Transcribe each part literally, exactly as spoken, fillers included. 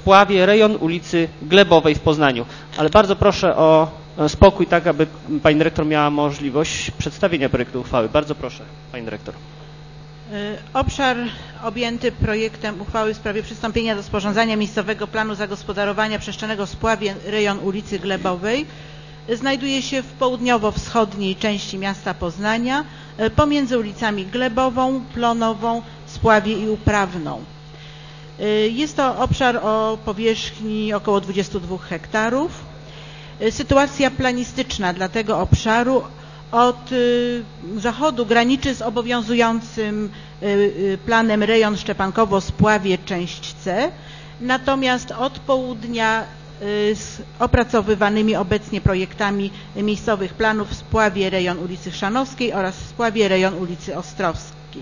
Spławie, rejon ulicy Glebowej w Poznaniu. Ale bardzo proszę o spokój, tak aby pani dyrektor miała możliwość przedstawienia projektu uchwały. Bardzo proszę, pani dyrektor. Obszar objęty projektem uchwały w sprawie przystąpienia do sporządzania miejscowego planu zagospodarowania przestrzennego Spławie, rejon ulicy Glebowej, znajduje się w południowo-wschodniej części miasta Poznania, pomiędzy ulicami Glebową, Plonową, Spławie i Uprawną. Jest to obszar o powierzchni około dwudziestu dwóch hektarów. Sytuacja planistyczna dla tego obszaru od zachodu graniczy z obowiązującym planem rejon Szczepankowo-Spławie, część C, natomiast od południa z opracowywanymi obecnie projektami miejscowych planów w Spławie, rejon ulicy Chrzanowskiej oraz w Spławie, rejon ulicy Ostrowskiej.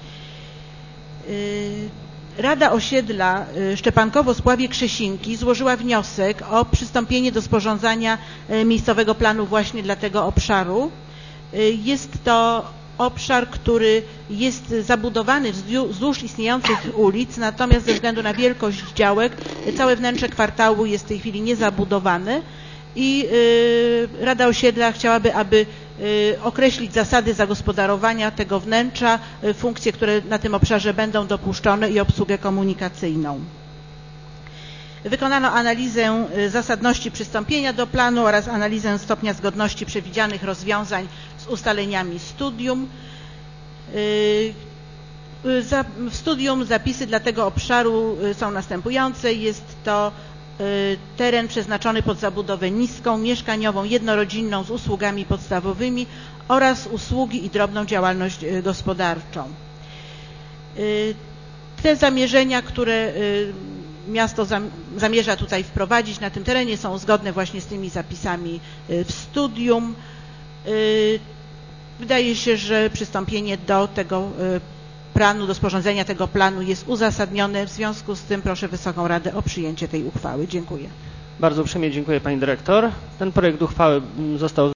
Rada Osiedla Szczepankowo-Spławie-Krzesinki złożyła wniosek o przystąpienie do sporządzania miejscowego planu właśnie dla tego obszaru. Jest to obszar, który jest zabudowany wzdłuż istniejących ulic, natomiast ze względu na wielkość działek całe wnętrze kwartału jest w tej chwili niezabudowane i Rada Osiedla chciałaby, aby określić zasady zagospodarowania tego wnętrza, funkcje, które na tym obszarze będą dopuszczone i obsługę komunikacyjną. Wykonano analizę zasadności przystąpienia do planu oraz analizę stopnia zgodności przewidzianych rozwiązań z ustaleniami studium. W studium zapisy dla tego obszaru są następujące. Jest to teren przeznaczony pod zabudowę niską, mieszkaniową, jednorodzinną z usługami podstawowymi oraz usługi i drobną działalność gospodarczą. Te zamierzenia, które miasto zamierza tutaj wprowadzić na tym terenie, są zgodne właśnie z tymi zapisami w studium. Wydaje się, że przystąpienie do tego planu, do sporządzenia tego planu jest uzasadnione. W związku z tym proszę Wysoką Radę o przyjęcie tej uchwały. Dziękuję. Bardzo uprzejmie dziękuję pani dyrektor. Ten projekt uchwały został